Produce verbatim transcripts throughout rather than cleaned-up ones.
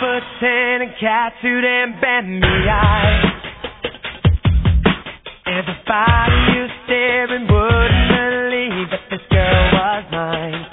foot tan and catsuit and bend me eyes. Everybody you staring wouldn't believe that this girl was mine.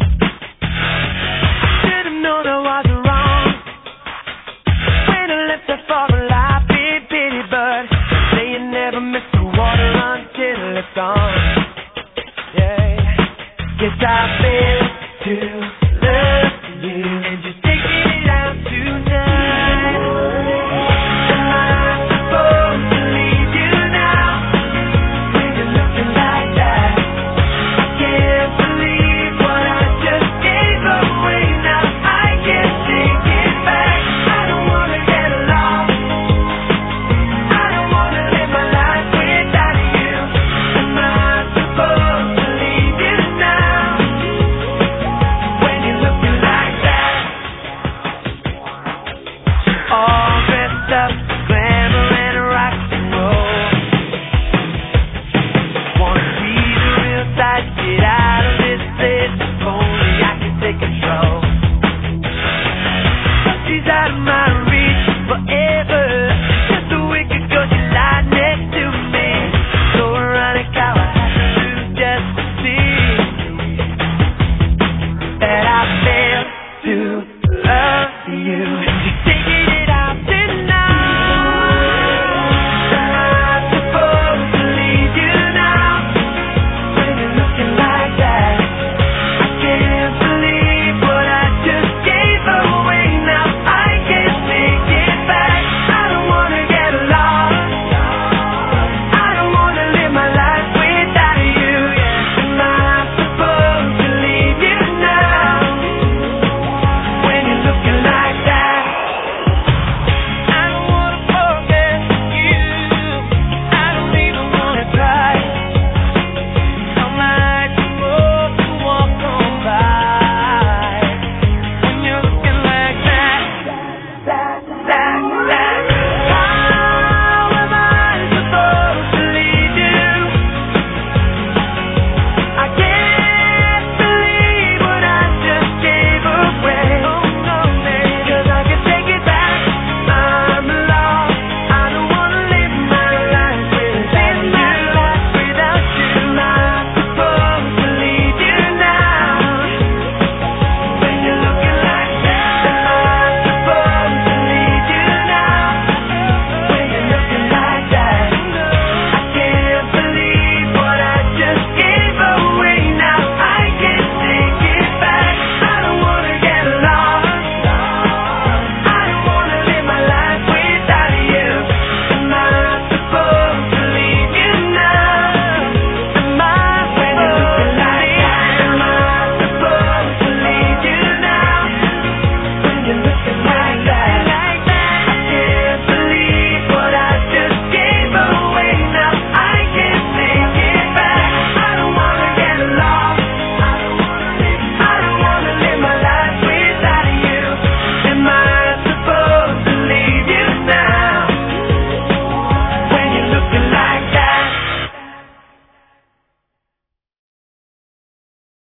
I should've known I was wrong when I left her for a life in pity, but say you never miss the water until it's gone. Yeah, guess I failed to love you and just taking it out tonight. Am I supposed to leave you now when you're looking like that? I can't believe what I just gave away. Now I can't take it back. I don't wanna get lost. I don't wanna live my life without you. Am I supposed to leave you now when you're looking like that? All dressed up, glamour and rock and roll. Wanna see the real side, get out of this place. If only I could take control. But she's out of my reach forever. Just a week ago she lied next to me. So ironic how I had to lose just to see that I failed to love you.